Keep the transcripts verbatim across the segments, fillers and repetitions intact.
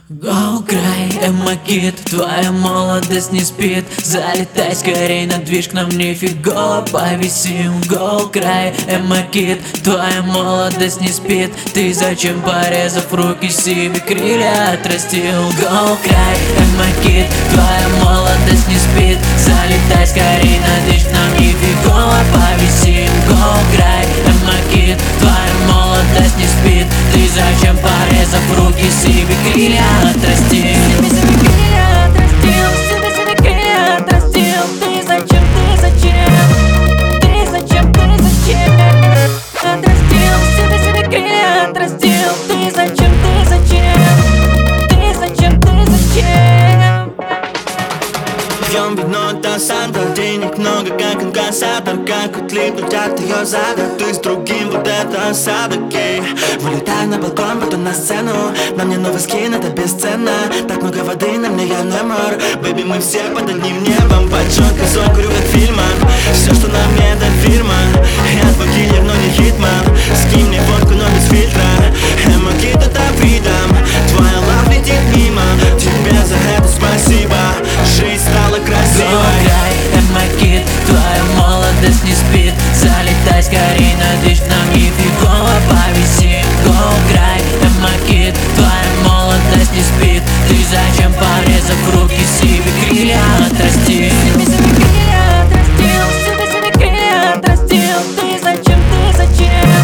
Go край, Эмма-кит, твоя молодость не спит. Залетай скорей на движ, к нам нифига повисим. Go край, Эмма-кит, твоя молодость не спит. Ты зачем, порезав руки, себе крылья отрастил? Go край, Эмма-кит, твоя молодость не спит. Залетай скорей на движ, к нам нифига повисим. Go край, Эмма-кит, твоя молодость не спит. Ты зачем, порезав руки, себе крылья отрастил? Себе, себе крылья отрастил, себе, себе крылья отрастил. Ты зачем, ты зачем? Ты зачем, ты зачем? Отрастил, себе, себе крылья отрастил. Ты зачем, ты зачем? Ты зачем, ты зачем? Пьем вино до Санта, денег много, как инкассатор. Как отлипнуть от ее зада, ты с другим, вот это осадок, ей. Вылетай на балкон, потом на сцену. На мне новый скин, это бесценно. Так много воды, на мне я немор. Бэби, мы все под одним небом. Под четкой сон, курю как в фильмах. Все, что на мне, это фирма. Я твой киллер, но не хитман. Скинь мне водку, но без фильтра. Эмма-кит, это видом. Твоя лав летит мимо. Тебе за это спасибо. Жизнь стала красивой. Эмма-кит, твоя молодость не спит. Залетай скорей на движ, к нам нифигово повисим. Go край, Эмма-кит, твоя молодость не спит. Ты зачем, порезав руки, себе крылья отрастил? Себе, себе крылья отрастил, себе, себе крылья отрастил. Ты зачем, ты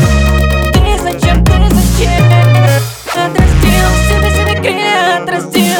зачем? Ты зачем, ты зачем? Отрастил, себе, себе крылья отрастил.